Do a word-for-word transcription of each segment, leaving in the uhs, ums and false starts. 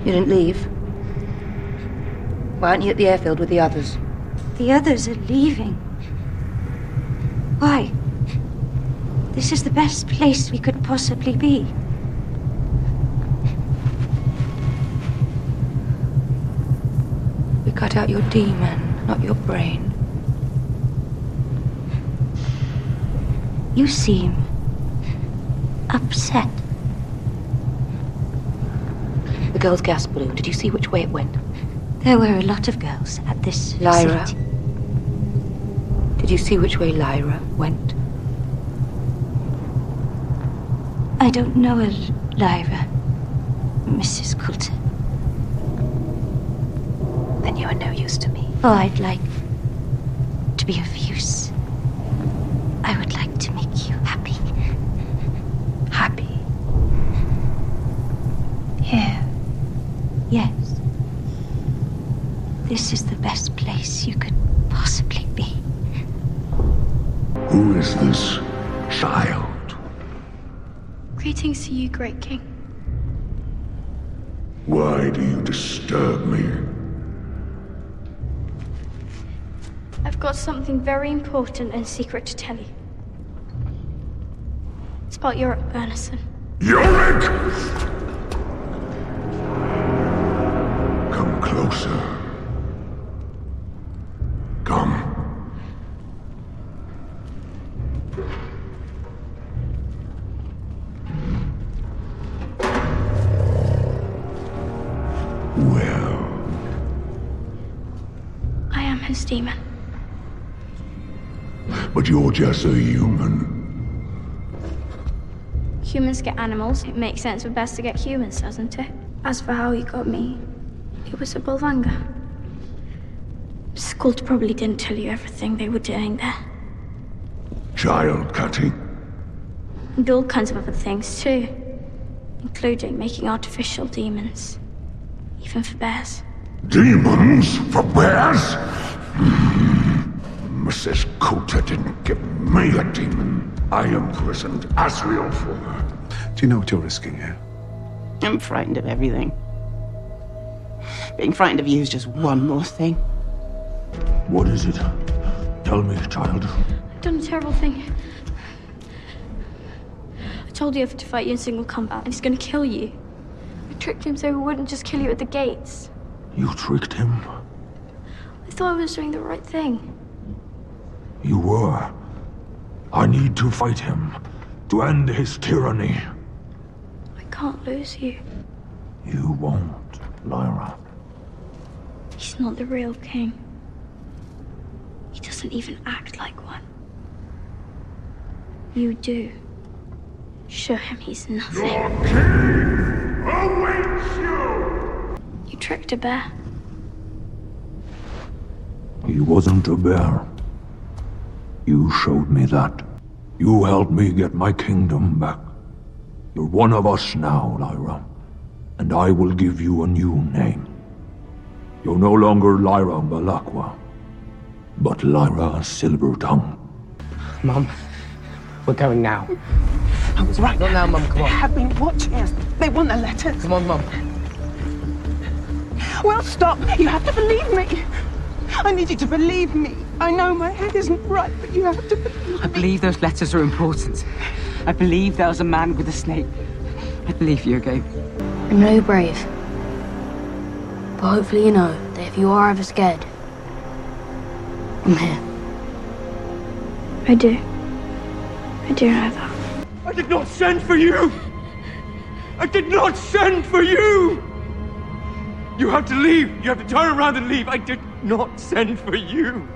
You didn't leave? Why aren't you at the airfield with the others? The others are leaving. Why? This is the best place we could possibly be. We cut out your demon, not your brain. You seem upset. The girl's gas balloon, did you see which way it went? There were a lot of girls at this Lyra. facility. Did you see which way Lyra went? I don't know a Lyra, Missus Coulter. Then you are no use to me. Oh, I'd like to be of use. I would like to make you happy. Happy? Here. Yes. This is the best place you could possibly be. Who is this child? Greetings to you, great king. Why do you disturb me? I've got something very important and secret to tell you. It's about Yorick Bernison. Yorick! Come closer. Come. Well. I am his demon. But you're just a human. Humans get animals. It makes sense for best to get humans, doesn't it? As for how he got me, it was a Bolvanga. Coulter probably didn't tell you everything they were doing there. Child cutting. And all kinds of other things, too. Including making artificial demons. Even for bears. Demons for bears? Missus Coulter didn't give me a demon. I imprisoned Asriel for her. Do you know what you're risking here? I'm frightened of everything. Being frightened of you is just one more thing. What is it? Tell me, child. I've done a terrible thing. I told Yofa to fight you in single combat, and he's gonna kill you. I tricked him so he wouldn't just kill you at the gates. You tricked him? I thought I was doing the right thing. You were. I need to fight him, to end his tyranny. I can't lose you. You won't, Lyra. He's not the real king. He doesn't even act like one. You do. Show him he's nothing. Your king awaits you! You tricked a bear. He wasn't a bear. You showed me that. You helped me get my kingdom back. You're one of us now, Lyra. And I will give you a new name. You're no longer Lyra Belacqua, but Lyra Silvertongue. Mum, we're going now. I was right. Not now, Mum, come on. They have been watching us. They want the letters. Come on, Mum. Well, stop. You have to believe me. I need you to believe me. I know my head isn't right, but you have to believe me. I believe those letters are important. I believe there was a man with a snake. I believe you again. I know you're brave. But hopefully you know that if you are ever scared, I'm here. I do. I do know that. I did not send for you! I did not send for you! You have to leave. You have to turn around and leave. I did not send for you.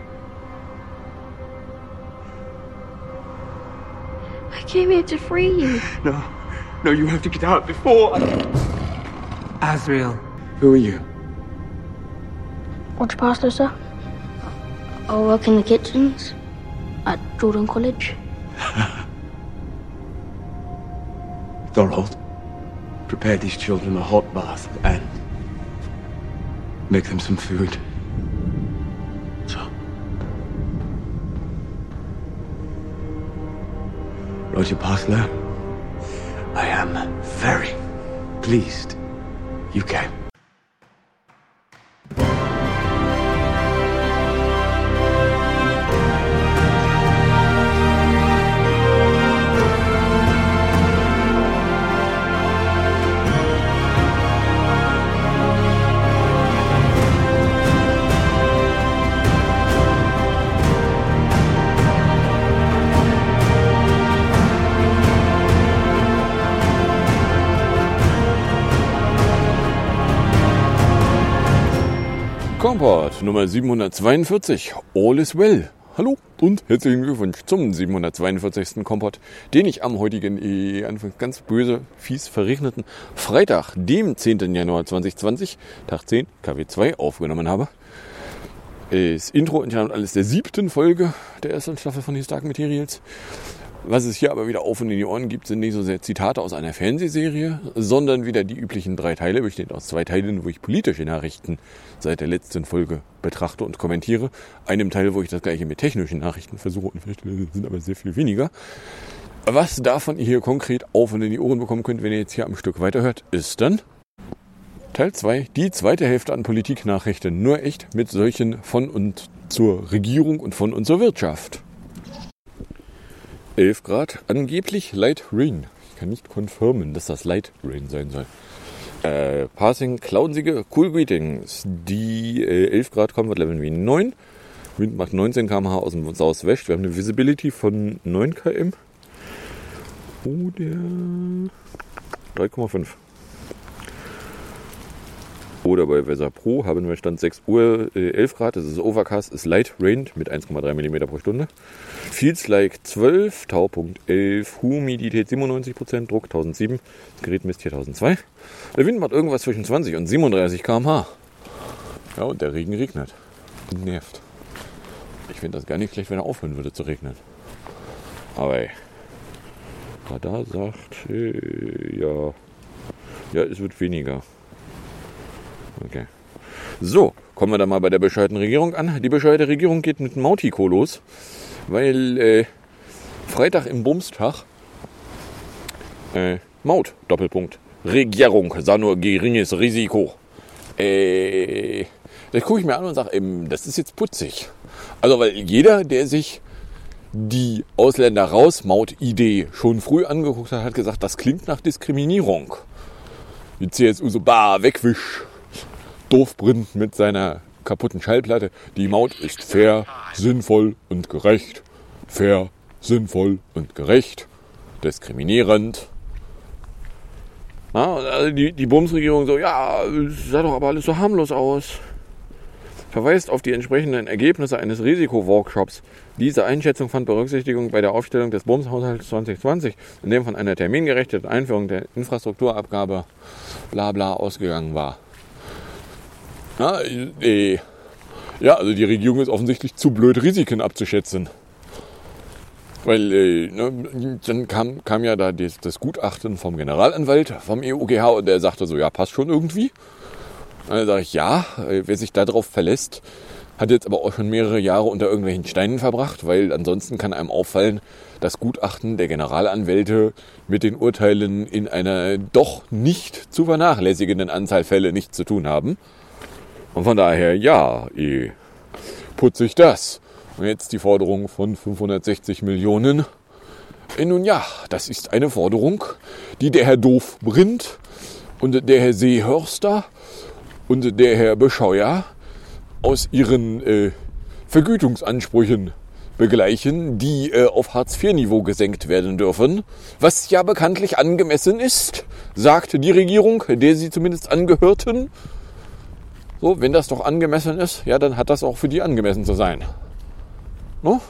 I came here to free you. No. No, you have to get out before I... Asriel. Who are you? Watch pastor, sir. I work in the kitchens at Jordan College. Thorhold, prepare these children a hot bath and make them some food. So. Roger Pathler, I am very pleased you came. Kompott Nummer siebenhundertzweiundvierzig, All is well. Hallo und herzlichen Glückwunsch zum siebenhundertzweiundvierzigsten Kompott, den ich am heutigen, eh, anfangs ganz böse, fies verregneten Freitag, dem zehnten Januar zweitausendzwanzig, Tag zehn, K W zwei, aufgenommen habe. Das Intro und alles der siebten Folge der ersten Staffel von His Dark Materials. Was es hier aber wieder auf und in die Ohren gibt, sind nicht so sehr Zitate aus einer Fernsehserie, sondern wieder die üblichen drei Teile, bestehend aus zwei Teilen, wo ich politische Nachrichten seit der letzten Folge betrachte und kommentiere. Einem Teil, wo ich das gleiche mit technischen Nachrichten versuche und feststelle, sind aber sehr viel weniger. Was davon ihr hier konkret auf und in die Ohren bekommen könnt, wenn ihr jetzt hier am Stück weiterhört, ist dann Teil zwei, die zweite Hälfte an Politiknachrichten, nur echt mit solchen von und zur Regierung und von und zur Wirtschaft. elf Grad, angeblich Light Rain. Ich kann nicht confirmen, dass das Light Rain sein soll. Äh, Passing, cloudensige, cool Greetings. Die äh, elf Grad kommen wird Level wie neun. Wind macht neunzehn Kilometer pro Stunde aus dem Southwest. Wir haben eine Visibility von neun Kilometer oder drei Komma fünf. Oder bei Weather Pro haben wir Stand sechs Uhr äh, elf Grad, das ist Overcast, ist Light Rain mit eins Komma drei Millimeter pro Stunde. Feels like zwölf, Taupunkt elf, Humidität siebenundneunzig Prozent, Druck tausendsieben, das Gerät misst hier tausendzwei. Der Wind macht irgendwas zwischen zwanzig und siebenunddreißig Kilometer pro Stunde. Ja, und der Regen regnet. Nervt. Ich finde das gar nicht schlecht, wenn er aufhören würde zu regnen. Aber ey, Radar sagt, äh, ja, ja, es wird weniger. Okay. So, kommen wir dann mal bei der bescheuerten Regierung an. Die bescheuerte Regierung geht mit Mautiko los, weil äh, Freitag im Bumstag äh, Maut, Doppelpunkt, Regierung, sah nur geringes Risiko. Äh, das gucke ich mir an und sage, ähm, das ist jetzt putzig. Also, weil jeder, der sich die Ausländer-raus-Maut-Idee schon früh angeguckt hat, hat gesagt, das klingt nach Diskriminierung. Die C S U so, bah, wegwisch. Doofbrint mit seiner kaputten Schallplatte. Die Maut ist fair, sinnvoll und gerecht. Fair, sinnvoll und gerecht. Diskriminierend. Ja, also die, die Bundesregierung so, ja, sah doch aber alles so harmlos aus. Verweist auf die entsprechenden Ergebnisse eines Risikoworkshops. Diese Einschätzung fand Berücksichtigung bei der Aufstellung des Bundeshaushalts zwanzig zwanzig, in dem von einer termingerechten Einführung der Infrastrukturabgabe bla bla ausgegangen war. Ja, äh, ja, also die Regierung ist offensichtlich zu blöd, Risiken abzuschätzen. Weil äh, ne, dann kam, kam ja da das, das Gutachten vom Generalanwalt, vom E U G H, und der sagte so, ja, passt schon irgendwie. Und dann sage ich, ja, wer sich darauf verlässt, hat jetzt aber auch schon mehrere Jahre unter irgendwelchen Steinen verbracht, weil ansonsten kann einem auffallen, das Gutachten der Generalanwälte mit den Urteilen in einer doch nicht zu vernachlässigenden Anzahl Fälle nichts zu tun haben. Und von daher, ja, eh, putzig das. Und jetzt die Forderung von fünfhundertsechzig Millionen. E nun ja, das ist eine Forderung, die der Herr Doofbrint und der Herr Seehörster und der Herr Bescheuer aus ihren äh, Vergütungsansprüchen begleichen, die äh, auf Hartz vier Niveau gesenkt werden dürfen, was ja bekanntlich angemessen ist, sagte die Regierung, der sie zumindest angehörten. So, wenn das doch angemessen ist, ja, dann hat das auch für die angemessen zu sein. No?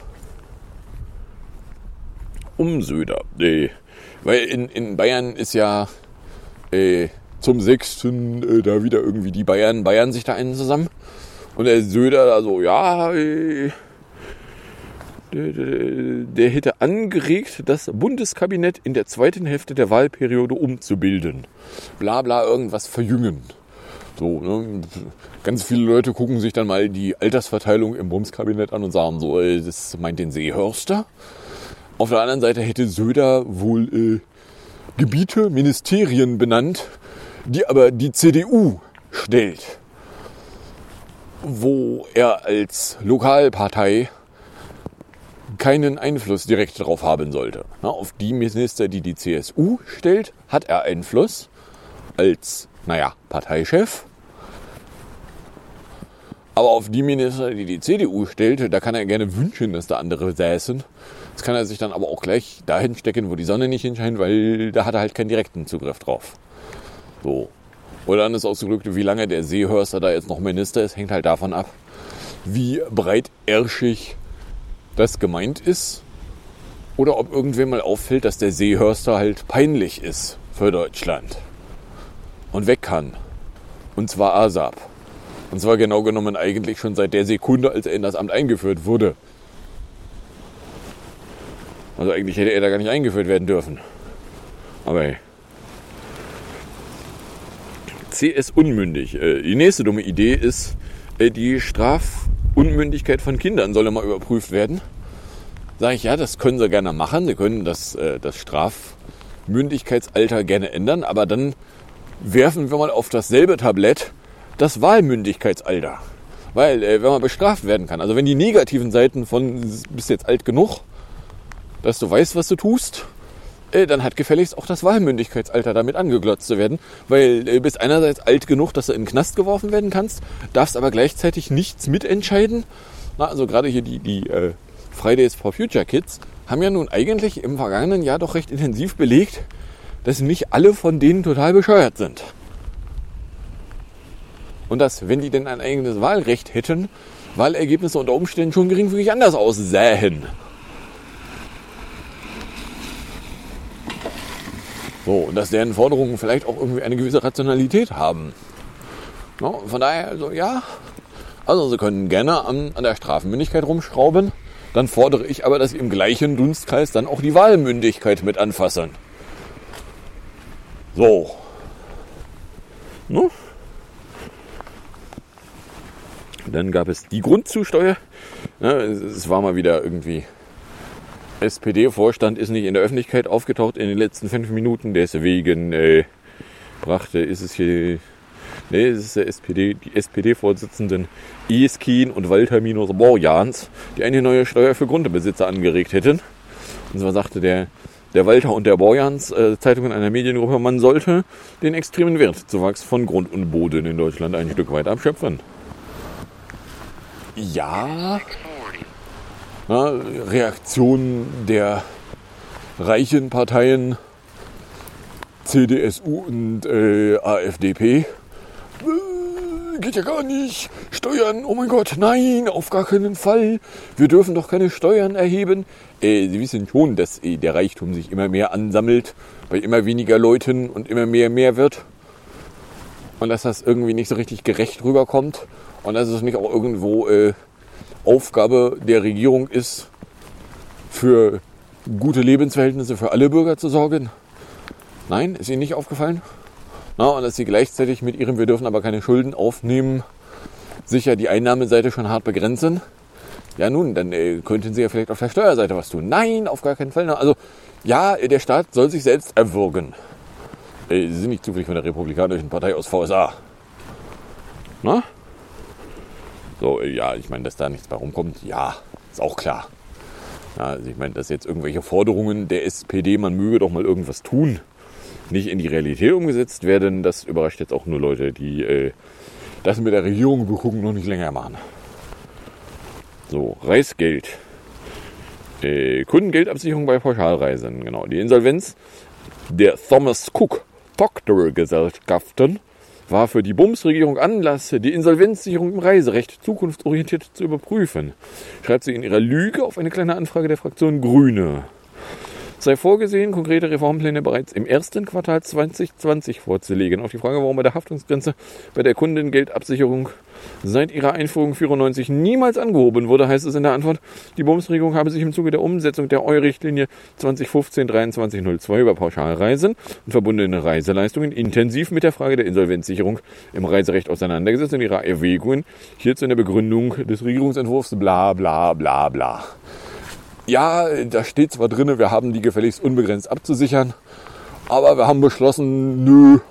Um Söder. Äh, weil in, in Bayern ist ja äh, zum sechsten Äh, da wieder irgendwie die Bayern, Bayern sich da einen zusammen. Und der Söder also, ja, äh, der, der, der hätte angeregt, das Bundeskabinett in der zweiten Hälfte der Wahlperiode umzubilden. Bla bla, irgendwas verjüngen. So, ne? Ganz viele Leute gucken sich dann mal die Altersverteilung im Bundeskabinett an und sagen so, äh, das meint den Seehörster. Auf der anderen Seite hätte Söder wohl äh, Gebiete, Ministerien benannt, die aber die C D U stellt, wo er als Lokalpartei keinen Einfluss direkt darauf haben sollte. Na, auf die Minister, die die C S U stellt, hat er Einfluss als, naja, Parteichef. Aber auf die Minister, die die C D U stellt, da kann er gerne wünschen, dass da andere säßen. Das kann er sich dann aber auch gleich dahin stecken, wo die Sonne nicht hinscheint, weil da hat er halt keinen direkten Zugriff drauf. So. Oder anders ausgedrückt, wie lange der Seehörster da jetzt noch Minister ist, hängt halt davon ab, wie breitärschig das gemeint ist. Oder ob irgendwem mal auffällt, dass der Seehörster halt peinlich ist für Deutschland. Und weg kann. Und zwar ASAP. Und zwar genau genommen eigentlich schon seit der Sekunde, als er in das Amt eingeführt wurde. Also eigentlich hätte er da gar nicht eingeführt werden dürfen. Aber hey. C S unmündig. Die nächste dumme Idee ist, die Strafunmündigkeit von Kindern solle mal überprüft werden. Sage ich, ja, das können sie gerne machen. Sie können das, das Strafmündigkeitsalter gerne ändern, aber dann werfen wir mal auf dasselbe Tablett das Wahlmündigkeitsalter. Weil, äh, wenn man bestraft werden kann, also wenn die negativen Seiten von bist jetzt alt genug, dass du weißt, was du tust, äh, dann hat gefälligst auch das Wahlmündigkeitsalter damit angeglotzt zu werden. Weil äh, bist einerseits alt genug, dass du in den Knast geworfen werden kannst, darfst aber gleichzeitig nichts mitentscheiden. Na, also gerade hier die, die äh, Fridays for Future Kids haben ja nun eigentlich im vergangenen Jahr doch recht intensiv belegt, dass nicht alle von denen total bescheuert sind. Und dass, wenn die denn ein eigenes Wahlrecht hätten, Wahlergebnisse unter Umständen schon geringfügig anders aussähen. So, und dass deren Forderungen vielleicht auch irgendwie eine gewisse Rationalität haben. No, von daher, also ja, also sie können gerne an, an der Strafmündigkeit rumschrauben. Dann fordere ich aber, dass sie im gleichen Dunstkreis dann auch die Wahlmündigkeit mit anfassen. So. No? Dann gab es die Grundzusteuer. Ja, es war mal wieder irgendwie, S P D-Vorstand ist nicht in der Öffentlichkeit aufgetaucht in den letzten fünf Minuten. Deswegen äh, brachte, ist es hier, nee, es ist der S P D, die S P D-Vorsitzenden Eskin und Walter Minus Borjans, die eine neue Steuer für Grundbesitzer angeregt hätten. Und zwar sagte der, der Walter und der Borjans, äh, Zeitung in einer Mediengruppe, man sollte den extremen Wertzuwachs von Grund und Boden in Deutschland ein Stück weit abschöpfen. Ja, na, Reaktion der reichen Parteien C D S U und äh, A F D P. Äh, geht ja gar nicht. Steuern, oh mein Gott, nein, auf gar keinen Fall. Wir dürfen doch keine Steuern erheben. Äh, Sie wissen schon, dass äh, der Reichtum sich immer mehr ansammelt, bei immer weniger Leuten und immer mehr mehr wird. Und dass das irgendwie nicht so richtig gerecht rüberkommt. Und dass es nicht auch irgendwo äh, Aufgabe der Regierung ist, für gute Lebensverhältnisse für alle Bürger zu sorgen. Nein, ist Ihnen nicht aufgefallen? Na, und dass Sie gleichzeitig mit Ihrem, wir dürfen aber keine Schulden aufnehmen, sicher die Einnahmeseite schon hart begrenzen. Ja nun, dann äh, könnten Sie ja vielleicht auf der Steuerseite was tun. Nein, auf gar keinen Fall. Also ja, der Staat soll sich selbst erwürgen. Äh, Sie sind nicht zufällig von der Republikanischen Partei aus V S A. Na? So, ja, ich meine, dass da nichts bei rumkommt, ja, ist auch klar. Ja, also ich meine, dass jetzt irgendwelche Forderungen der S P D, man möge doch mal irgendwas tun, nicht in die Realität umgesetzt werden, das überrascht jetzt auch nur Leute, die äh, das mit der Regierung begucken noch nicht länger machen. So, Reisgeld. Äh, Kundengeldabsicherung bei Pauschalreisen, genau. Die Insolvenz der Thomas Cook Proctor Gesellschaften war für die Bundesregierung Anlass, die Insolvenzsicherung im Reiserecht zukunftsorientiert zu überprüfen, schreibt sie in ihrer Lüge auf eine kleine Anfrage der Fraktion Grüne. Es sei vorgesehen, konkrete Reformpläne bereits im ersten Quartal zwanzig zwanzig vorzulegen. Auf die Frage, warum bei der Haftungsgrenze bei der Kundengeldabsicherung seit ihrer Einführung vierundneunzig niemals angehoben wurde, heißt es in der Antwort, die Bundesregierung habe sich im Zuge der Umsetzung der E U-Richtlinie zwanzig fünfzehn dreiundzwanzig null zwei über Pauschalreisen und verbundene Reiseleistungen intensiv mit der Frage der Insolvenzsicherung im Reiserecht auseinandergesetzt und ihre Erwägungen hierzu in der Begründung des Regierungsentwurfs bla bla bla bla. Ja, da steht zwar drin, wir haben die gefälligst unbegrenzt abzusichern, aber wir haben beschlossen, nö.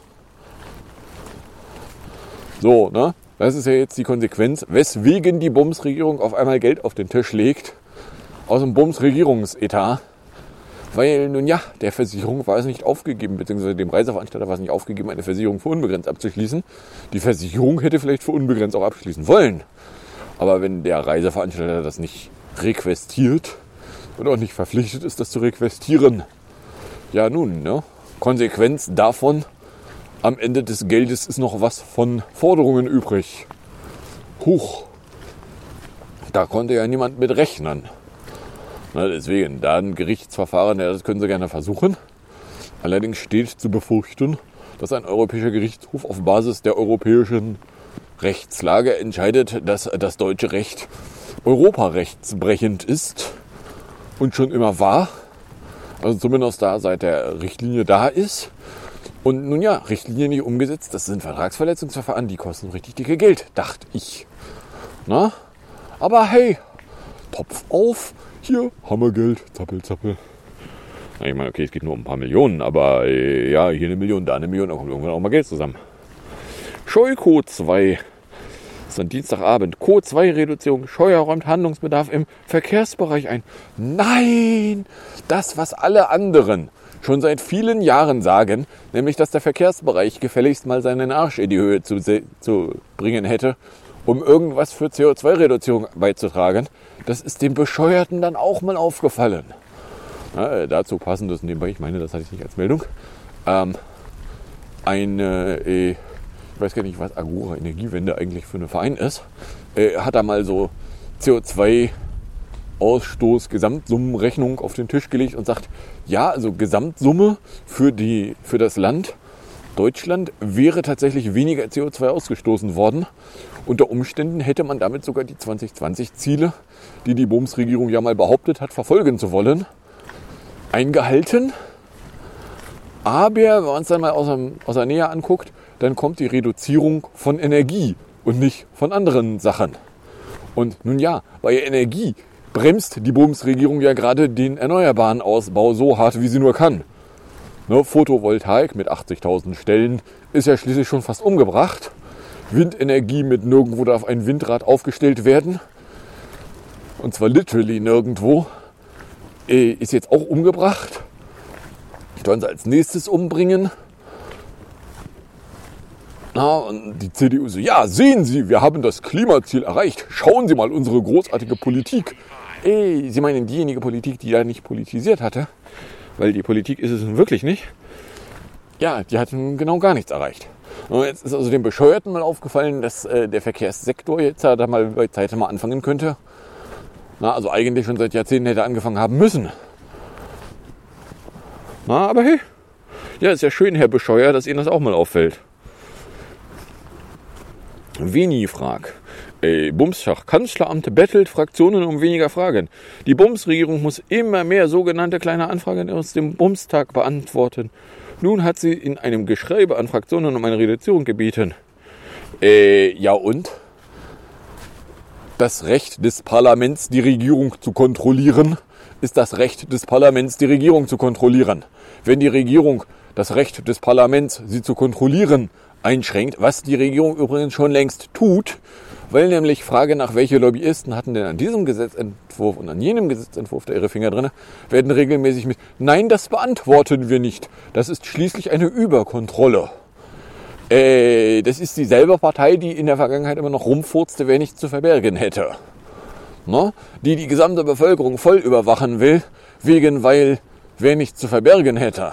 So, ne? Das ist ja jetzt die Konsequenz, weswegen die Bundesregierung auf einmal Geld auf den Tisch legt aus dem Bundesregierungsetat. Weil, nun ja, der Versicherung war es nicht aufgegeben, beziehungsweise dem Reiseveranstalter war es nicht aufgegeben, eine Versicherung für unbegrenzt abzuschließen. Die Versicherung hätte vielleicht für unbegrenzt auch abschließen wollen. Aber wenn der Reiseveranstalter das nicht requestiert und auch nicht verpflichtet ist, das zu requestieren, ja nun, ne? Konsequenz davon, am Ende des Geldes ist noch was von Forderungen übrig. Huch, da konnte ja niemand mit rechnen. Na, deswegen, da ein Gerichtsverfahren, ja, das können Sie gerne versuchen. Allerdings steht zu befürchten, dass ein europäischer Gerichtshof auf Basis der europäischen Rechtslage entscheidet, dass das deutsche Recht europarechtsbrechend ist und schon immer war. Also zumindest da seit der Richtlinie da ist. Und nun ja, Richtlinie nicht umgesetzt, das sind Vertragsverletzungsverfahren, die kosten richtig dicke Geld, dachte ich. Na? Aber hey, Topf auf, hier haben wir Geld, zappel, zappel. Na, ich meine, okay, es geht nur um ein paar Millionen, aber äh, ja, hier eine Million, da eine Million, da kommt irgendwann auch mal Geld zusammen. Scheuko zwei. Das ist ein Dienstagabend. Co zwei Reduzierung. Scheuer räumt Handlungsbedarf im Verkehrsbereich ein. Nein! Das, was alle anderen schon seit vielen Jahren sagen, nämlich, dass der Verkehrsbereich gefälligst mal seinen Arsch in die Höhe zu, zu bringen hätte, um irgendwas für C O zwei Reduzierung beizutragen, das ist dem Bescheuerten dann auch mal aufgefallen. Ja, dazu passendes nebenbei, ich meine, das hatte ich nicht als Meldung, ähm, eine, äh, ich weiß gar nicht, was Agora Energiewende eigentlich für ein Verein ist, äh, hat da mal so C O zwei Ausstoß Gesamtsummenrechnung auf den Tisch gelegt und sagt, ja, also Gesamtsumme für, die, für das Land Deutschland wäre tatsächlich weniger C O zwei ausgestoßen worden. Unter Umständen hätte man damit sogar die zwanzig zwanzig Ziele, die die Bundesregierung ja mal behauptet hat, verfolgen zu wollen, eingehalten. Aber wenn man es dann mal aus, dem, aus der Nähe anguckt, dann kommt die Reduzierung von Energie und nicht von anderen Sachen. Und nun ja, bei Energie bremst die Bundesregierung ja gerade den erneuerbaren Ausbau so hart, wie sie nur kann. Ne, Photovoltaik mit achtzigtausend Stellen ist ja schließlich schon fast umgebracht. Windenergie mit nirgendwo darf ein Windrad aufgestellt werden. Und zwar literally nirgendwo. Äh, ist jetzt auch umgebracht. Sollen sie als nächstes umbringen. Na, und die C D U so, ja, sehen Sie, wir haben das Klimaziel erreicht. Schauen Sie mal unsere großartige Politik. Ey, Sie meinen diejenige Politik, die da nicht politisiert hatte? Weil die Politik ist es nun wirklich nicht. Ja, die hat genau gar nichts erreicht. Und jetzt ist also dem Bescheuerten mal aufgefallen, dass äh, der Verkehrssektor jetzt da mal bei Zeit mal anfangen könnte. Na, also eigentlich schon seit Jahrzehnten hätte angefangen haben müssen. Na, aber hey, ja, ist ja schön, Herr Bescheuer, dass Ihnen das auch mal auffällt. Veni frag. Ey, Bumstag. Kanzleramt bettelt Fraktionen um weniger Fragen. Die Bundesregierung muss immer mehr sogenannte kleine Anfragen aus dem Bundestag beantworten. Nun hat sie in einem Geschreibe an Fraktionen um eine Reduzierung gebeten. Äh, ja und? Das Recht des Parlaments, die Regierung zu kontrollieren, ist das Recht des Parlaments, die Regierung zu kontrollieren. Wenn die Regierung das Recht des Parlaments, sie zu kontrollieren, einschränkt, was die Regierung übrigens schon längst tut, weil nämlich Frage nach, welche Lobbyisten hatten denn an diesem Gesetzentwurf und an jenem Gesetzentwurf da ihre Finger drin, werden regelmäßig mit, nein, das beantworten wir nicht. Das ist schließlich eine Überkontrolle. Äh, das ist dieselbe Partei, die in der Vergangenheit immer noch rumfurzte, wer nichts zu verbergen hätte. Ne? Die die gesamte Bevölkerung voll überwachen will, wegen weil wer nichts zu verbergen hätte.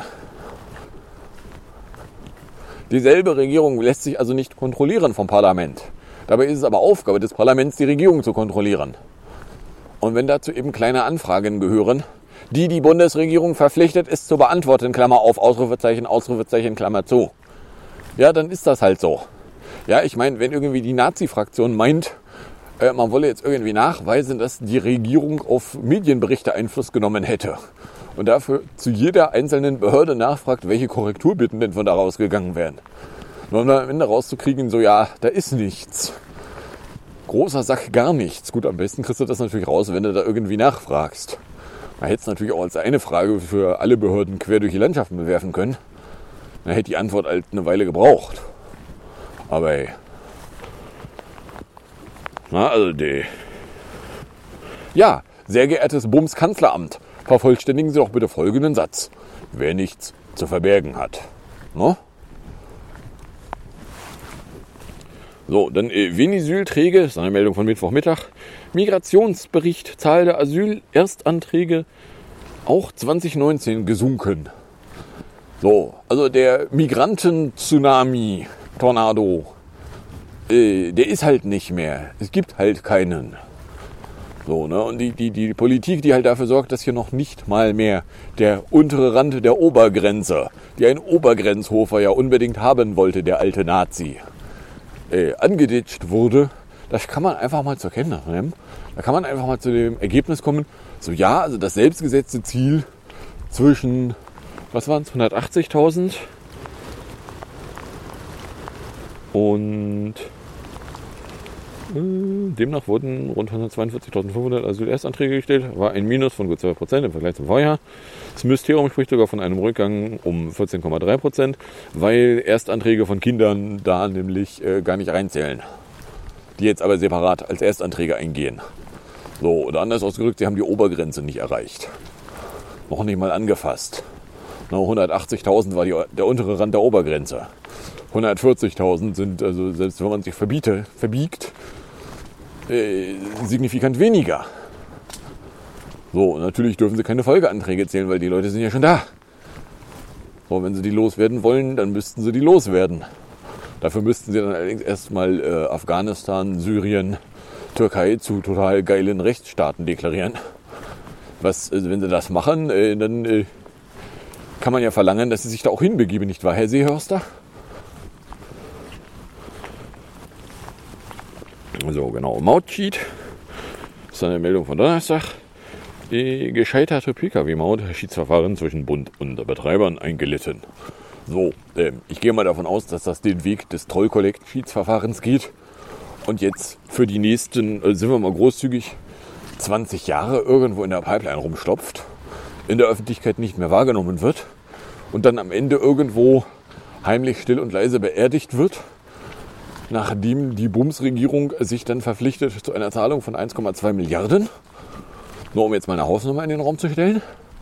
Dieselbe Regierung lässt sich also nicht kontrollieren vom Parlament. Dabei ist es aber Aufgabe des Parlaments, die Regierung zu kontrollieren. Und wenn dazu eben kleine Anfragen gehören, die die Bundesregierung verpflichtet ist zu beantworten, Klammer auf, Ausrufezeichen, Ausrufezeichen, Klammer zu, ja, dann ist das halt so. Ja, ich meine, wenn irgendwie die Nazi-Fraktion meint, äh, man wolle jetzt irgendwie nachweisen, dass die Regierung auf Medienberichte Einfluss genommen hätte und dafür zu jeder einzelnen Behörde nachfragt, welche Korrekturbitten denn von da rausgegangen wären. Nur um dann am Ende rauszukriegen, so ja, da ist nichts. Großer Sack, gar nichts. Gut, am besten kriegst du das natürlich raus, wenn du da irgendwie nachfragst. Man hätte es natürlich auch als eine Frage für alle Behörden quer durch die Landschaften bewerfen können. Dann hätte die Antwort halt eine Weile gebraucht. Aber ey. Na, also die. Ja, sehr geehrtes Bundeskanzleramt, vervollständigen Sie doch bitte folgenden Satz. Wer nichts zu verbergen hat. No? So, dann äh, Venisylträge, das ist eine Meldung von Mittwochmittag. Migrationsbericht, Zahl der Asylerstanträge auch zwanzig neunzehn gesunken. So, also der Migranten-Tsunami, Tornado, äh, der ist halt nicht mehr. Es gibt halt keinen. So, ne? Und die, die, die Politik, die halt dafür sorgt, dass hier noch nicht mal mehr der untere Rand der Obergrenze, die ein Obergrenzhofer ja unbedingt haben wollte, der alte Nazi, äh, angeditscht wurde, das kann man einfach mal zur Kenntnis nehmen. Da kann man einfach mal zu dem Ergebnis kommen, so ja, also das selbstgesetzte Ziel zwischen, was waren es, hundertachtzigtausend und äh, demnach wurden rund hundertzweiundvierzigtausendfünfhundert Asylerstanträge gestellt, war ein Minus von gut zwei Prozent im Vergleich zum Vorjahr. Das Ministerium spricht sogar von einem Rückgang um vierzehn Komma drei Prozent, weil Erstanträge von Kindern da nämlich äh, gar nicht reinzählen, die jetzt aber separat als Erstanträge eingehen. So, oder anders ausgedrückt, sie haben die Obergrenze nicht erreicht. Noch nicht mal angefasst. hundertachtzigtausend war die, der untere Rand der Obergrenze. hundertvierzigtausend sind, also selbst wenn man sich verbiete, verbiegt, äh, signifikant weniger. So, natürlich dürfen sie keine Folgeanträge zählen, weil die Leute sind ja schon da. So, wenn sie die loswerden wollen, dann müssten sie die loswerden. Dafür müssten sie dann allerdings erstmal äh, Afghanistan, Syrien, Türkei zu total geilen Rechtsstaaten deklarieren. Was, also wenn sie das machen, äh, dann äh, kann man ja verlangen, dass sie sich da auch hinbegeben, nicht wahr, Herr Seehörster? So, genau. Mautsheet. Das ist eine Meldung von Donnerstag. Die gescheiterte P K W-Maut, Schiedsverfahren zwischen Bund und Betreibern eingelitten. So, äh, ich gehe mal davon aus, dass das den Weg des Trollkollekt-Schiedsverfahrens geht und jetzt für die nächsten, äh, sind wir mal großzügig, zwanzig Jahre irgendwo in der Pipeline rumstopft, in der Öffentlichkeit nicht mehr wahrgenommen wird und dann am Ende irgendwo heimlich, still und leise beerdigt wird, nachdem die Bundesregierung sich dann verpflichtet zu einer Zahlung von eins Komma zwei Milliarden. Nur um jetzt mal eine Hausnummer in den Raum zu stellen.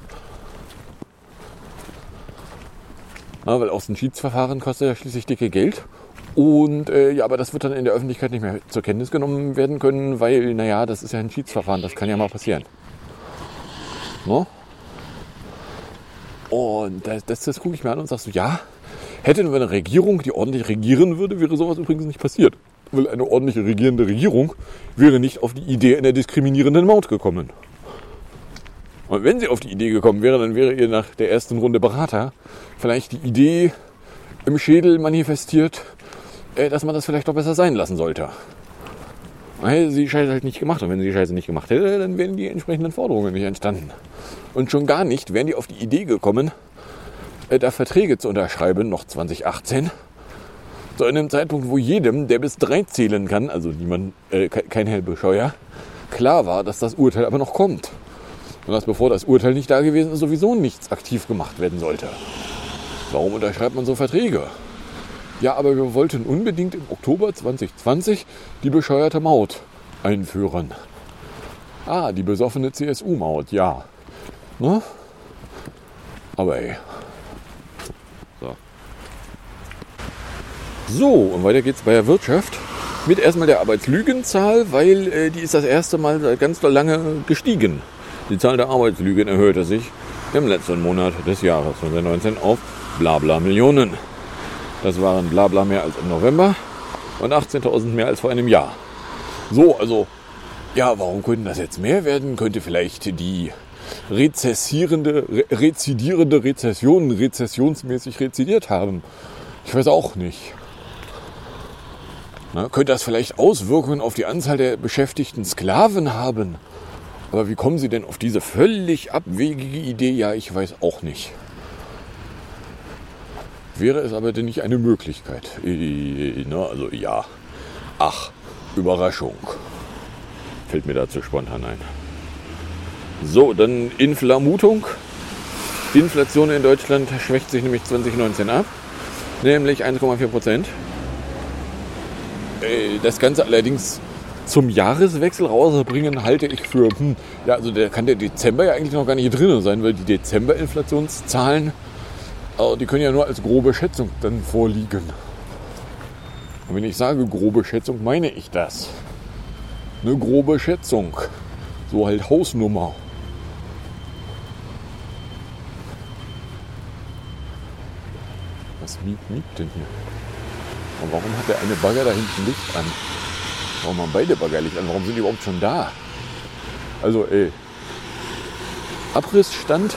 Ja, weil aus dem Schiedsverfahren kostet ja schließlich dicke Geld. Und äh, ja, aber das wird dann in der Öffentlichkeit nicht mehr zur Kenntnis genommen werden können, weil, naja, das ist ja ein Schiedsverfahren, das kann ja mal passieren. No? Und das, das, das gucke ich mir an und sage so, ja, hätten wir eine Regierung, die ordentlich regieren würde, wäre sowas übrigens nicht passiert. Weil eine ordentliche regierende Regierung wäre nicht auf die Idee einer diskriminierenden Maut gekommen. Und wenn sie auf die Idee gekommen wäre, dann wäre ihr nach der ersten Runde Berater vielleicht die Idee im Schädel manifestiert, dass man das vielleicht doch besser sein lassen sollte. Weil sie die Scheiße halt nicht gemacht. Und wenn sie die Scheiße nicht gemacht hätte, dann wären die entsprechenden Forderungen nicht entstanden. Und schon gar nicht wären die auf die Idee gekommen, da Verträge zu unterschreiben, noch zwanzig achtzehn, zu einem Zeitpunkt, wo jedem, der bis drei zählen kann, also niemand, äh, kein Hellbescheuer, klar war, dass das Urteil aber noch kommt. Und dass bevor das Urteil nicht da gewesen ist, sowieso nichts aktiv gemacht werden sollte. Warum unterschreibt man so Verträge? Ja, aber wir wollten unbedingt im Oktober zwanzig zwanzig die bescheuerte Maut einführen. Ah, die besoffene C S U-Maut, ja. Ne? Aber ey. So. So, und weiter geht's bei der Wirtschaft. Mit erstmal der Arbeitslügenzahl, weil äh, die ist das erste Mal seit ganz lange gestiegen. Die Zahl der Arbeitslügen erhöhte sich im letzten Monat des Jahres zweitausendneunzehn auf Blabla Millionen. Das waren Blabla mehr als im November und achtzehntausend mehr als vor einem Jahr. So, also, ja, warum könnten das jetzt mehr werden? Könnte vielleicht die rezessierende, re- rezidierende Rezession rezessionsmäßig rezidiert haben? Ich weiß auch nicht. Na, könnte das vielleicht Auswirkungen auf die Anzahl der beschäftigten Sklaven haben? Aber wie kommen Sie denn auf diese völlig abwegige Idee? Ja, ich weiß auch nicht. Wäre es aber denn nicht eine Möglichkeit? Äh, na, also ja. Ach, Überraschung. Fällt mir dazu spontan ein. So, dann Inflamutung. Die Inflation in Deutschland schwächt sich nämlich zwanzig neunzehn ab. Nämlich eins Komma vier Prozent. Äh, das Ganze allerdings zum Jahreswechsel rausbringen, halte ich für, hm, ja, also da kann der Dezember ja eigentlich noch gar nicht drin sein, weil die Dezember-Inflationszahlen, äh, die können ja nur als grobe Schätzung dann vorliegen. Und wenn ich sage grobe Schätzung, meine ich das. Eine grobe Schätzung. So halt Hausnummer. miep, miep denn hier? Und warum hat der eine Bagger da hinten Licht an? Warum haben beide Bagger Licht an? Warum sind die überhaupt schon da? Also, äh, Abrissstand.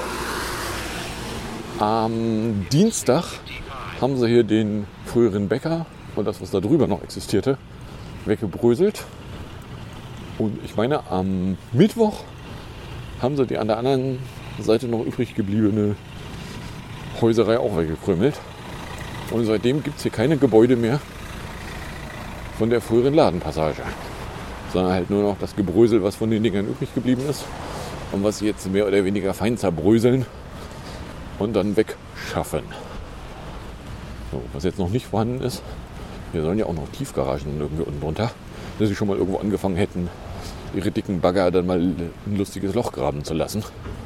Am Dienstag haben sie hier den früheren Bäcker und das, was da drüber noch existierte, weggebröselt. Und ich meine, am Mittwoch haben sie die an der anderen Seite noch übrig gebliebene Häuserei auch weggekrümelt. Und seitdem gibt es hier keine Gebäude mehr von der früheren Ladenpassage. Sondern halt nur noch das Gebrösel, was von den Dingern übrig geblieben ist. Und was sie jetzt mehr oder weniger fein zerbröseln und dann wegschaffen. So, was jetzt noch nicht vorhanden ist, hier sollen ja auch noch Tiefgaragen irgendwie unten drunter, dass sie schon mal irgendwo angefangen hätten, ihre dicken Bagger dann mal ein lustiges Loch graben zu lassen.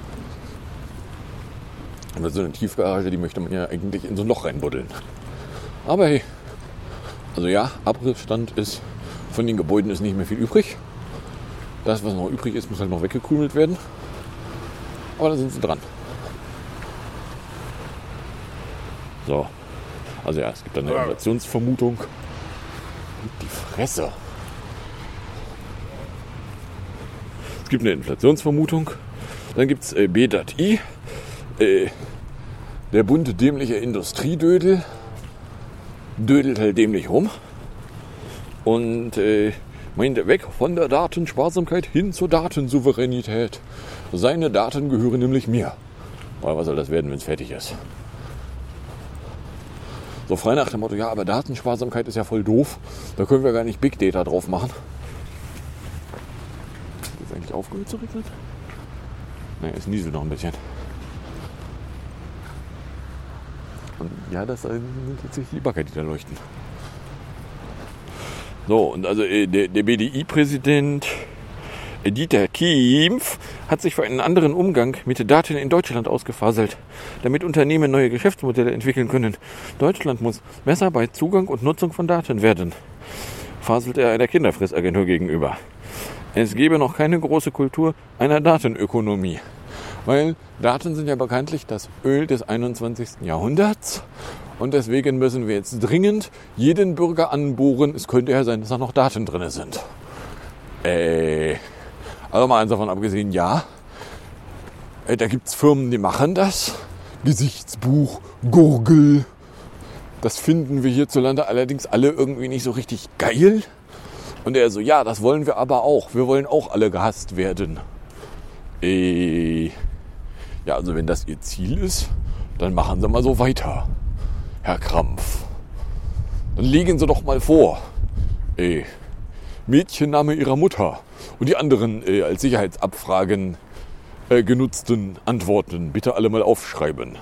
Aber so eine Tiefgarage, die möchte man ja eigentlich in so ein Loch reinbuddeln. Aber hey, also ja, Abrissstand ist, von den Gebäuden ist nicht mehr viel übrig. Das, was noch übrig ist, muss halt noch weggekrümelt werden. Aber da sind sie dran. So, also ja, es gibt eine Inflationsvermutung. Die Fresse. Es gibt eine Inflationsvermutung. Dann gibt es äh, B D A T I, äh, der bunte dämliche Industriedödel, dödelt halt dämlich rum und äh, meint weg von der Datensparsamkeit hin zur Datensouveränität. Seine Daten gehören nämlich mir. Aber was soll das werden, wenn es fertig ist? So frei nach dem Motto, ja, aber Datensparsamkeit ist ja voll doof. Da können wir gar nicht Big Data drauf machen. Ist das eigentlich aufgehört zu regnen? Naja, es nieselt noch ein bisschen. Und ja, das sind tatsächlich die Bagger, die da leuchten. So, und also äh, der, der B D I-Präsident Dieter Kiempf hat sich für einen anderen Umgang mit Daten in Deutschland ausgefaselt, damit Unternehmen neue Geschäftsmodelle entwickeln können. Deutschland muss besser bei Zugang und Nutzung von Daten werden, faselt er einer Kinderfressagentur gegenüber. Es gebe noch keine große Kultur einer Datenökonomie, weil Daten sind ja bekanntlich das Öl des einundzwanzigsten Jahrhunderts und deswegen müssen wir jetzt dringend jeden Bürger anbohren, es könnte ja sein, dass da noch Daten drin sind. Äh... Also mal eins davon abgesehen, ja, äh, da gibt es Firmen, die machen das. Gesichtsbuch, Gurgel, das finden wir hierzulande allerdings alle irgendwie nicht so richtig geil. Und er so, ja, das wollen wir aber auch. Wir wollen auch alle gehasst werden. Äh, ja, also wenn das ihr Ziel ist, dann machen Sie mal so weiter, Herr Krampf. Dann legen Sie doch mal vor, äh, Mädchenname Ihrer Mutter. Und die anderen äh, als Sicherheitsabfragen äh, genutzten Antworten bitte alle mal aufschreiben.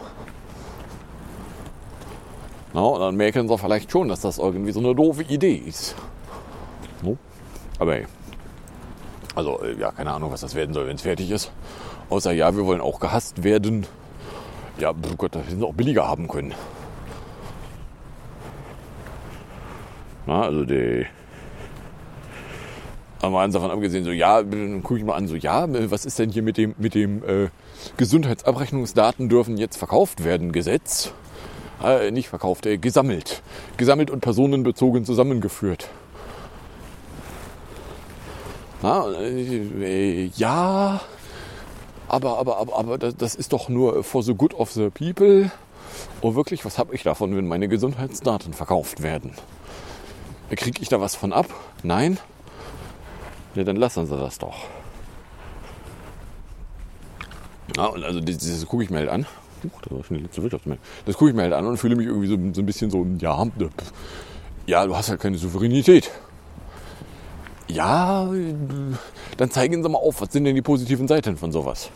Na, und dann merken sie vielleicht schon, dass das irgendwie so eine doofe Idee ist. No? Aber hey, also äh, ja, keine Ahnung, was das werden soll, wenn es fertig ist. Außer ja, wir wollen auch gehasst werden. Ja, oh Gott, das hätten sie auch billiger haben können. Na, also die... Aber eins davon abgesehen, so ja, dann gucke ich mal an, so ja, was ist denn hier mit dem, mit dem äh, Gesundheitsabrechnungsdaten dürfen jetzt verkauft werden Gesetz? Äh, nicht verkauft, äh, gesammelt. Gesammelt und personenbezogen zusammengeführt. Na, äh, ja, aber, aber, aber, aber das, das ist doch nur for the good of the people. Oh wirklich, was habe ich davon, wenn meine Gesundheitsdaten verkauft werden? Kriege ich da was von ab? Nein? Ja, dann lassen sie das doch. Ja, und also das, das gucke ich mir halt an. Uh, das war schon die letzte Wirtschaftsmeldung. Das gucke ich mir halt an und fühle mich irgendwie so, so ein bisschen so, ja, ja, du hast halt keine Souveränität. Ja, dann zeigen Sie mal auf, was sind denn die positiven Seiten von sowas?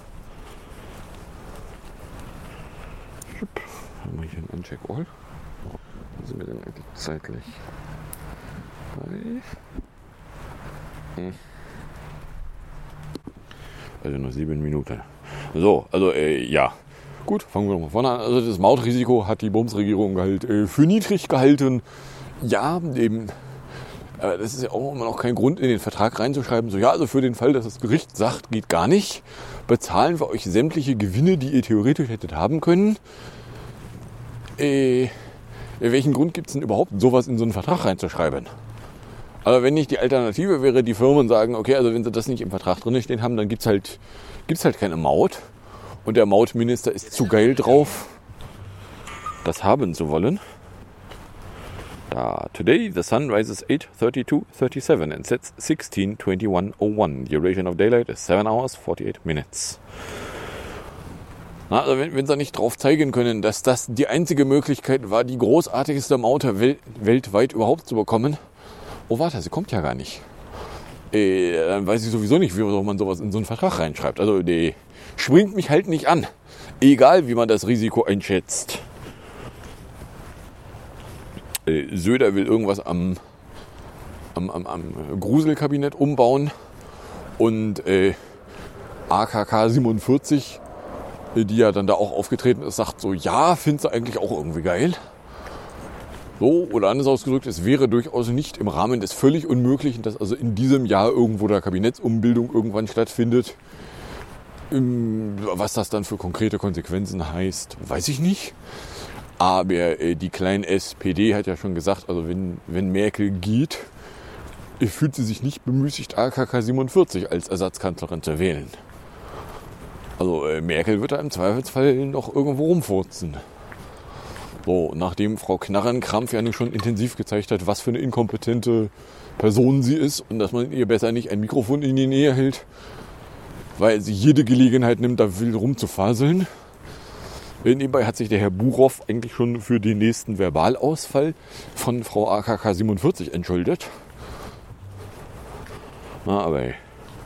Haben wir hier einen Uncheck All? Wo sind wir denn eigentlich zeitlich? Hm. Also noch sieben Minuten. So, also äh, ja. Gut, fangen wir noch mal vorne an. Also das Mautrisiko hat die Bundesregierung halt äh, für niedrig gehalten. Ja, eben. Aber das ist ja auch immer noch kein Grund, in den Vertrag reinzuschreiben. So, ja, also für den Fall, dass das Gericht sagt, geht gar nicht, bezahlen wir euch sämtliche Gewinne, die ihr theoretisch hättet haben können. Äh, welchen Grund gibt es denn überhaupt, sowas in so einen Vertrag reinzuschreiben? Aber wenn nicht die Alternative wäre, die Firmen sagen, okay, also wenn sie das nicht im Vertrag drin stehen haben, dann gibt's halt, gibt's halt keine Maut. Und der Mautminister ist zu geil drauf, das haben zu wollen. Da, today the sun rises eight thirty-two thirty-seven and sets sixteen twenty-one oh one. Duration of daylight is seven hours forty-eight minutes. Na, also wenn, wenn sie nicht drauf zeigen können, dass das die einzige Möglichkeit war, die großartigste Maut wel- weltweit überhaupt zu bekommen. Oh, warte, sie kommt ja gar nicht. Äh, dann weiß ich sowieso nicht, wie man sowas in so einen Vertrag reinschreibt. Also, die springt mich halt nicht an. Egal, wie man das Risiko einschätzt. Äh, Söder will irgendwas am, am, am, am Gruselkabinett umbauen. Und äh, A K K siebenundvierzig, die ja dann da auch aufgetreten ist, sagt so, ja, findest du eigentlich auch irgendwie geil. So, oder anders ausgedrückt, es wäre durchaus nicht im Rahmen des völlig Unmöglichen, dass also in diesem Jahr irgendwo der Kabinettsumbildung irgendwann stattfindet. Was das dann für konkrete Konsequenzen heißt, weiß ich nicht. Aber äh, die kleine S P D hat ja schon gesagt, also wenn, wenn Merkel geht, fühlt sie sich nicht bemüßigt, A K K siebenundvierzig als Ersatzkanzlerin zu wählen. Also äh, Merkel wird da im Zweifelsfall noch irgendwo rumfurzen. So, nachdem Frau Knarrenkrampf ja nicht schon intensiv gezeigt hat, was für eine inkompetente Person sie ist und dass man ihr besser nicht ein Mikrofon in die Nähe hält, weil sie jede Gelegenheit nimmt, da wild rumzufaseln. Nebenbei hat sich der Herr Buchow eigentlich schon für den nächsten Verbalausfall von Frau A K K siebenundvierzig entschuldigt. Na, aber äh,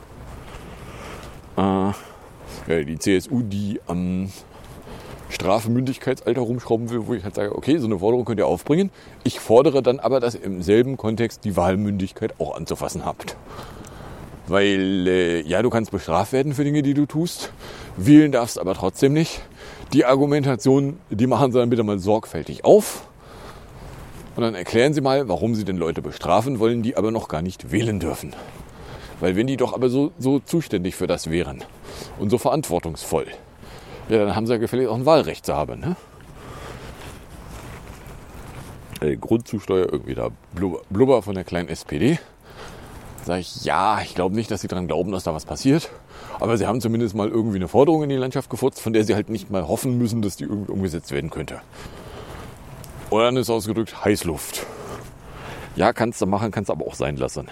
ja, die C S U, die am Strafmündigkeitsalter rumschrauben will, wo ich halt sage, okay, so eine Forderung könnt ihr aufbringen. Ich fordere dann aber, dass ihr im selben Kontext die Wahlmündigkeit auch anzufassen habt. Weil, äh, ja, du kannst bestraft werden für Dinge, die du tust. Wählen darfst aber trotzdem nicht. Die Argumentation, die machen sie dann bitte mal sorgfältig auf. Und dann erklären sie mal, warum sie denn Leute bestrafen wollen, die aber noch gar nicht wählen dürfen. Weil wenn die doch aber so, so zuständig für das wären und so verantwortungsvoll, ja, dann haben sie ja gefällig auch ein Wahlrecht zu haben. Ne? Äh, Grundzusteuer irgendwie da, Blubber, Blubber von der kleinen S P D. Sag ich, ja, ich glaube nicht, dass sie daran glauben, dass da was passiert. Aber sie haben zumindest mal irgendwie eine Forderung in die Landschaft gefurzt, von der sie halt nicht mal hoffen müssen, dass die irgendwie umgesetzt werden könnte. Oder dann ist ausgedrückt Heißluft. Ja, kannst du machen, kannst du aber auch sein lassen.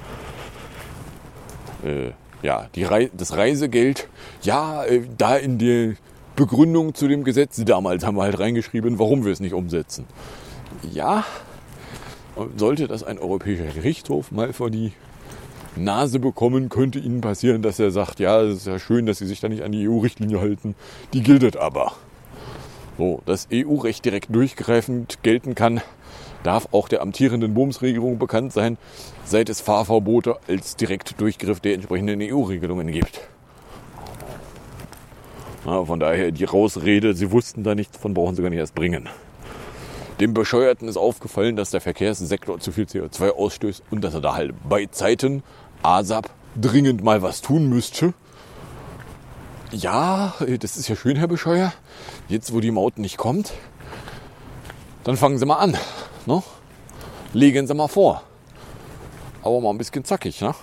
Äh, ja, die Rei- das Reisegeld, ja, äh, da in der Begründung zu dem Gesetz damals haben wir halt reingeschrieben, warum wir es nicht umsetzen. Ja, sollte das ein europäischer Gerichtshof mal vor die Nase bekommen, könnte ihnen passieren, dass er sagt, ja, es ist ja schön, dass sie sich da nicht an die E U-Richtlinie halten, die gilt aber. So, dass E U-Recht direkt durchgreifend gelten kann, darf auch der amtierenden Bundesregierung bekannt sein, seit es Fahrverbote als direkt Durchgriff der entsprechenden E U-Regelungen gibt. Na, von daher die Rausrede, sie wussten da nichts von, brauchen sie gar nicht erst bringen. Dem Bescheuerten ist aufgefallen, dass der Verkehrssektor zu viel C O zwei ausstößt und dass er da halt bei Zeiten A S A P dringend mal was tun müsste. Ja, das ist ja schön, Herr Bescheuer. Jetzt, wo die Maut nicht kommt, dann fangen Sie mal an. Ne? Legen Sie mal vor. Aber mal ein bisschen zackig, ne?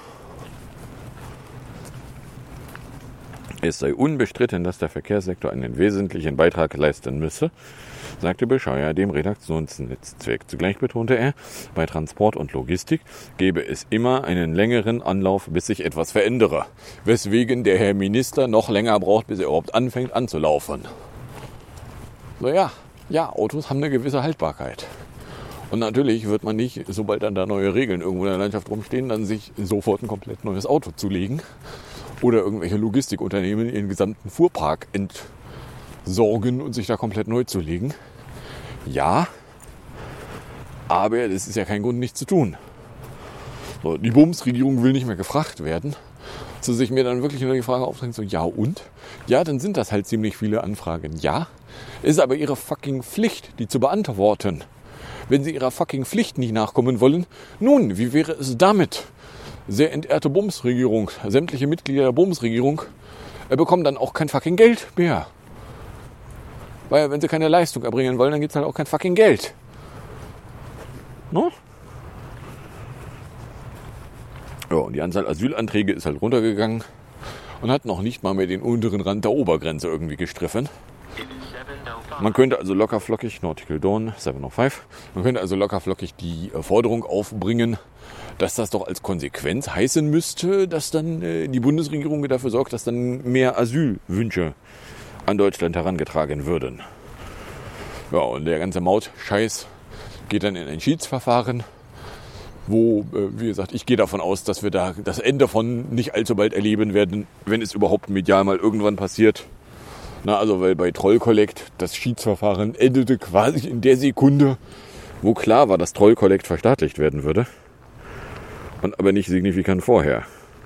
Es sei unbestritten, dass der Verkehrssektor einen wesentlichen Beitrag leisten müsse, sagte Bescheuer dem Redaktionsnetzzweck. Zugleich betonte er, bei Transport und Logistik gebe es immer einen längeren Anlauf, bis sich etwas verändere, weswegen der Herr Minister noch länger braucht, bis er überhaupt anfängt anzulaufen. Naja, ja, Autos haben eine gewisse Haltbarkeit. Und natürlich wird man nicht, sobald dann da neue Regeln irgendwo in der Landschaft rumstehen, dann sich sofort ein komplett neues Auto zulegen oder irgendwelche Logistikunternehmen ihren gesamten Fuhrpark entsorgen und sich da komplett neu zulegen. Ja, aber das ist ja kein Grund, nichts zu tun. So, die Bundesregierung will nicht mehr gefragt werden, so sich mir dann wirklich nur die Frage aufdrängt, so ja und? Ja, dann sind das halt ziemlich viele Anfragen. Ja, ist aber ihre fucking Pflicht, die zu beantworten. Wenn sie ihrer fucking Pflicht nicht nachkommen wollen, nun, wie wäre es damit? Sehr entehrte Bundesregierung, sämtliche Mitglieder der Bundesregierung äh, bekommen dann auch kein fucking Geld mehr. Weil wenn sie keine Leistung erbringen wollen, dann gibt es halt auch kein fucking Geld. No? Ja, und die Anzahl Asylanträge ist halt runtergegangen und hat noch nicht mal mehr den unteren Rand der Obergrenze irgendwie gestriffen. Man könnte also lockerflockig, Nautical Dawn, sieben null fünf, man könnte also lockerflockig die Forderung aufbringen, dass das doch als Konsequenz heißen müsste, dass dann äh, die Bundesregierung dafür sorgt, dass dann mehr Asylwünsche an Deutschland herangetragen würden. Ja, und der ganze Mautscheiß geht dann in ein Schiedsverfahren, wo, äh, wie gesagt, ich gehe davon aus, dass wir da das Ende von nicht allzu bald erleben werden, wenn es überhaupt medial mal irgendwann passiert. Na, also, weil bei Troll Collect das Schiedsverfahren endete quasi in der Sekunde, wo klar war, dass Troll Collect verstaatlicht werden würde. Und aber nicht signifikant vorher.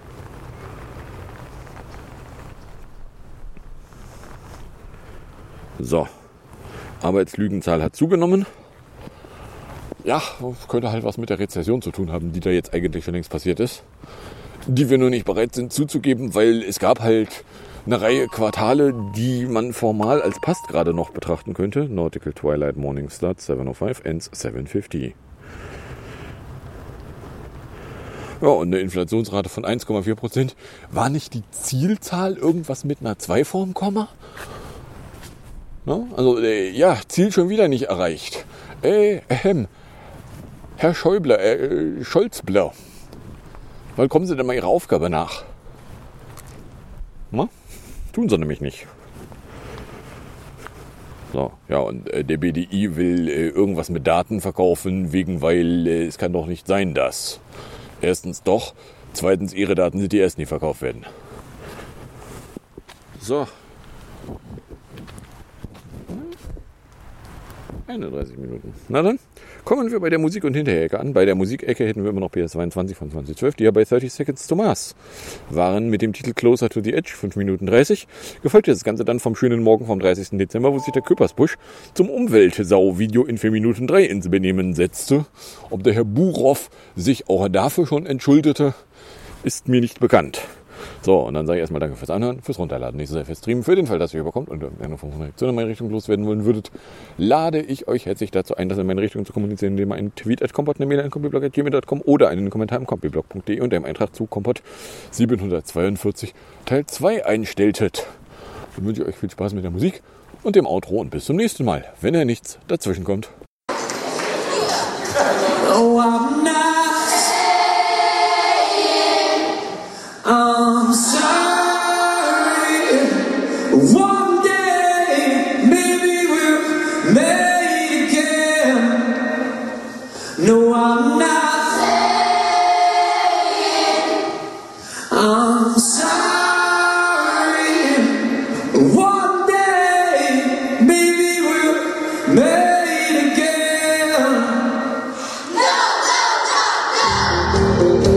So. Arbeitslügenzahl hat zugenommen. Ja, könnte halt was mit der Rezession zu tun haben, die da jetzt eigentlich schon längst passiert ist. Die wir nur nicht bereit sind zuzugeben, weil es gab halt eine Reihe Quartale, die man formal als passt gerade noch betrachten könnte. Nautical Twilight Morning Start sieben null fünf, ends sieben fünfzig. Ja, und eine Inflationsrate von eins Komma vier Prozent. War nicht die Zielzahl irgendwas mit einer zwei vorm Komma? Na, also, äh, ja, Ziel schon wieder nicht erreicht. Äh, ähm, Herr Schäuble, äh, Scholzbler, wann kommen Sie denn mal Ihrer Aufgabe nach? Na? Tun sie nämlich nicht. So, ja, und äh, der B D I will äh, irgendwas mit Daten verkaufen, wegen, weil äh, es kann doch nicht sein, dass. Erstens doch, zweitens ihre Daten sind die ersten, die verkauft werden. So. einunddreißig Minuten. Na dann, kommen wir bei der Musik- und Hinterecke an. Bei der Musikecke hätten wir immer noch P S zweiundzwanzig von zwanzig zwölf, die ja bei dreißig Seconds to Mars waren mit dem Titel Closer to the Edge, fünf Minuten dreißig. Gefolgt ist das Ganze dann vom schönen Morgen vom dreißigsten Dezember, wo sich der Köpersbusch zum Umweltsau-Video in vier Minuten drei ins Benehmen setzte. Ob der Herr Burow sich auch dafür schon entschuldete, ist mir nicht bekannt. So, und dann sage ich erstmal danke fürs Anhören, fürs Runterladen, nicht so sehr fürs Streamen. Für den Fall, dass ihr überkommt und irgendeine Form von Reaktion in meine Richtung loswerden wollen würdet, lade ich euch herzlich dazu ein, das in meine Richtung zu kommunizieren, indem ihr einen Tweet at kompott, eine Mail an kompiblog at gmail punkt com oder einen Kommentar im kompiblog punkt de und einem Eintrag zu Kompott siebenhundertzweiundvierzig Teil zwei einstelltet. Dann wünsche ich euch viel Spaß mit der Musik und dem Outro und bis zum nächsten Mal, wenn ja nichts dazwischen kommt. Oh, I'm not I'm sorry. One day, maybe we'll meet again. No, I'm not saying I'm sorry. One day, maybe we'll meet again. No, no, no, no.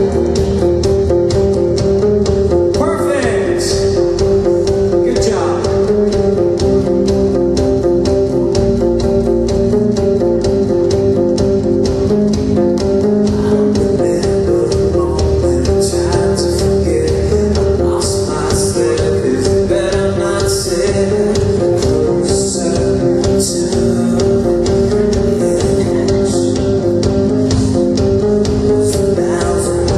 Thousand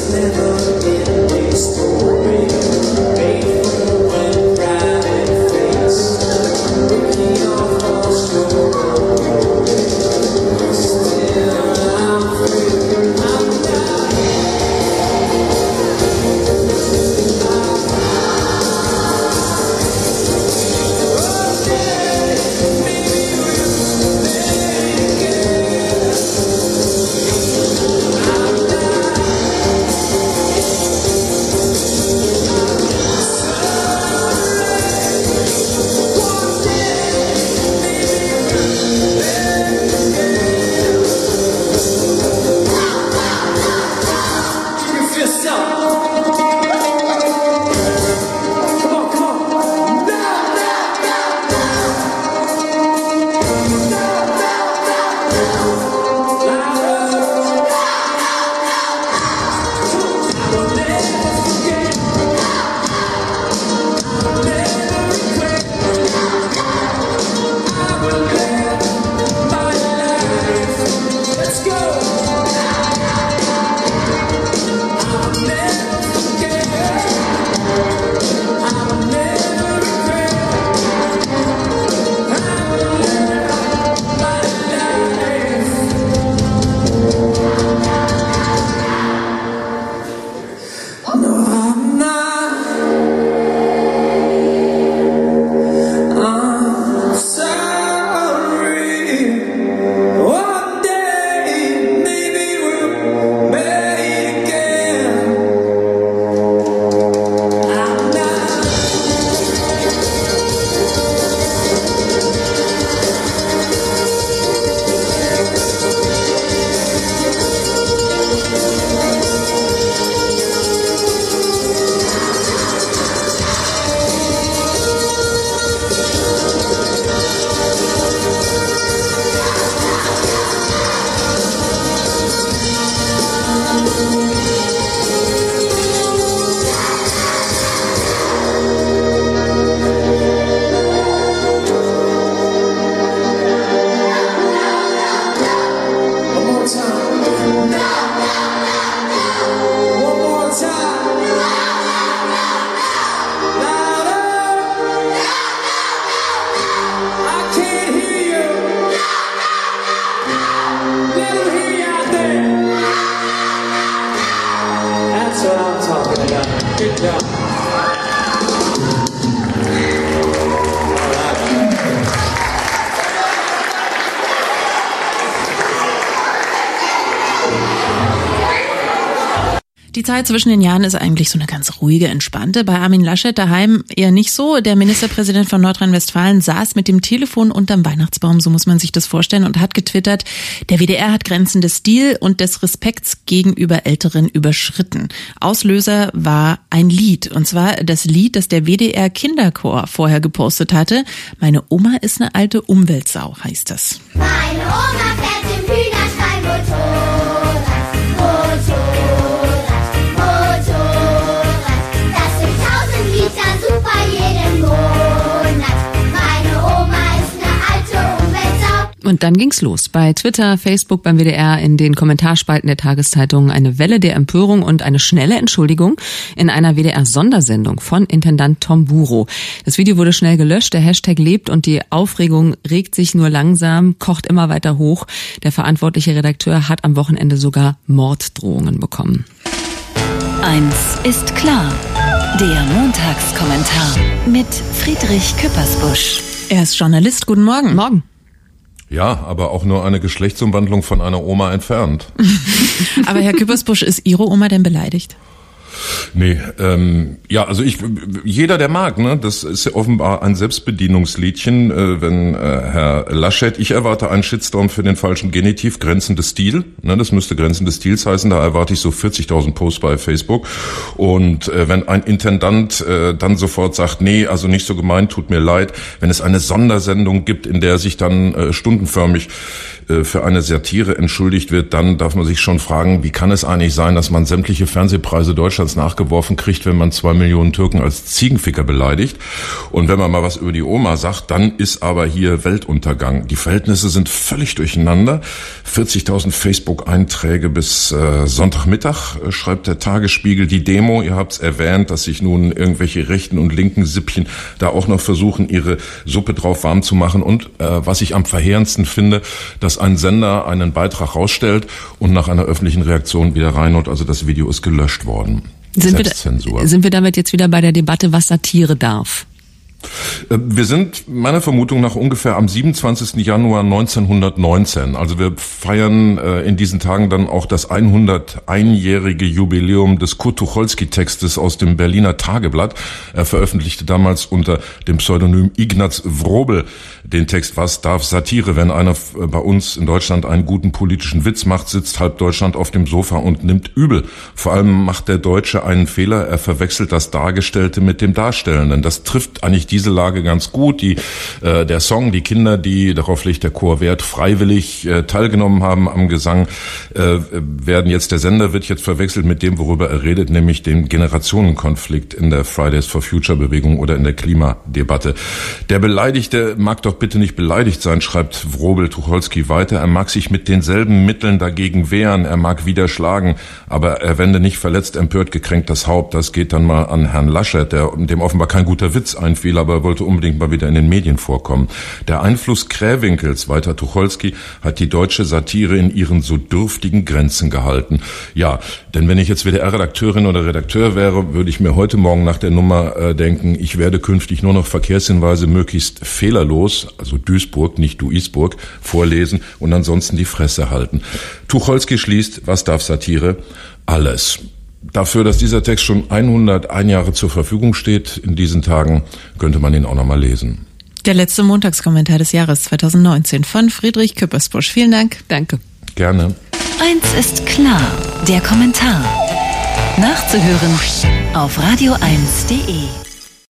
Die Zeit zwischen den Jahren ist eigentlich so eine ganz ruhige, entspannte. Bei Armin Laschet daheim eher nicht so. Der Ministerpräsident von Nordrhein-Westfalen saß mit dem Telefon unterm Weihnachtsbaum, so muss man sich das vorstellen, und hat getwittert, der W D R hat Grenzen des Stil und des Respekts gegenüber Älteren überschritten. Auslöser war ein Lied, und zwar das Lied, das der W D R Kinderchor vorher gepostet hatte. Meine Oma ist eine alte Umweltsau, heißt das. Meine Oma fährt im Hühnerstall Motorrad, Motorrad, Motorrad. Das sind tausend Liter super jeden Monat. Meine Oma ist eine alte Umweltsau. Und dann ging's los. Bei Twitter, Facebook, beim W D R, in den Kommentarspalten der Tageszeitungen eine Welle der Empörung und eine schnelle Entschuldigung in einer W D R-Sondersendung von Intendant Tom Buro. Das Video wurde schnell gelöscht, der Hashtag lebt und die Aufregung regt sich nur langsam, kocht immer weiter hoch. Der verantwortliche Redakteur hat am Wochenende sogar Morddrohungen bekommen. Eins ist klar, der Montagskommentar mit Friedrich Küppersbusch. Er ist Journalist, guten Morgen. Morgen. Ja, aber auch nur eine Geschlechtsumwandlung von einer Oma entfernt. Aber Herr Küppersbusch, ist Ihre Oma denn beleidigt? Nee, ähm, ja, also ich, jeder, der mag, ne, das ist ja offenbar ein Selbstbedienungsliedchen, äh, wenn äh, Herr Laschet, ich erwarte einen Shitstorm für den falschen Genitiv, Grenzen des Stil, ne, das müsste Grenzen des Stils heißen, da erwarte ich so vierzigtausend Posts bei Facebook, und äh, wenn ein Intendant äh, dann sofort sagt, nee, also nicht so gemeint, tut mir leid, wenn es eine Sondersendung gibt, in der sich dann äh, stundenförmig äh, für eine Satire entschuldigt wird, dann darf man sich schon fragen, wie kann es eigentlich sein, dass man sämtliche Fernsehpreise Deutschlands nachgeworfen kriegt, wenn man zwei Millionen Türken als Ziegenficker beleidigt. Und wenn man mal was über die Oma sagt, dann ist aber hier Weltuntergang. Die Verhältnisse sind völlig durcheinander. vierzigtausend Facebook-Einträge bis äh, Sonntagmittag, äh, schreibt der Tagesspiegel. Die Demo, ihr habt's erwähnt, dass sich nun irgendwelche rechten und linken Sippchen da auch noch versuchen, ihre Suppe drauf warm zu machen. Und äh, was ich am verheerendsten finde, dass ein Sender einen Beitrag rausstellt und nach einer öffentlichen Reaktion wieder reinholt. Also das Video ist gelöscht worden. Sind wir, da, sind wir damit jetzt wieder bei der Debatte, was Satire darf? Wir sind meiner Vermutung nach ungefähr am siebenundzwanzigsten Januar neunzehnhundertneunzehn. Also wir feiern äh, in diesen Tagen dann auch das hunderteinjährige Jubiläum des Kurt Tucholsky-Textes aus dem Berliner Tageblatt. Er veröffentlichte damals unter dem Pseudonym Ignaz Wrobel den Text "Was darf Satire? Wenn einer bei uns in Deutschland einen guten politischen Witz macht, sitzt halb Deutschland auf dem Sofa und nimmt übel. Vor allem macht der Deutsche einen Fehler, er verwechselt das Dargestellte mit dem Darstellenden." Das trifft eigentlich diese Lage ganz gut. Die, äh, der Song, die Kinder, die, darauf legt der Chor Wert, freiwillig äh, teilgenommen haben am Gesang, äh, werden jetzt, der Sender wird jetzt verwechselt mit dem, worüber er redet, nämlich dem Generationenkonflikt in der Fridays for Future Bewegung oder in der Klimadebatte. Der Beleidigte mag doch bitte nicht beleidigt sein, schreibt Wrobel Tucholsky weiter. Er mag sich mit denselben Mitteln dagegen wehren, er mag wieder schlagen, aber er wende nicht verletzt, empört, gekränkt das Haupt. Das geht dann mal an Herrn Laschet, der, dem offenbar kein guter Witz einfiel, aber er wollte unbedingt mal wieder in den Medien vorkommen. Der Einfluss Krähwinkels, weiter Tucholsky, hat die deutsche Satire in ihren so dürftigen Grenzen gehalten. Ja, denn wenn ich jetzt W D R-Redakteurin oder Redakteur wäre, würde ich mir heute Morgen nach der Nummer äh, denken, ich werde künftig nur noch Verkehrshinweise möglichst fehlerlos, also Duisburg, nicht Duisburg, vorlesen und ansonsten die Fresse halten. Tucholsky schließt, was darf Satire? Alles. Dafür, dass dieser Text schon hunderteins Jahre zur Verfügung steht in diesen Tagen, könnte man ihn auch noch mal lesen. Der letzte Montagskommentar des Jahres zweitausendneunzehn von Friedrich Küppersbusch. Vielen Dank. Danke. Gerne. Eins ist klar, der Kommentar. Nachzuhören auf radio eins punkt de.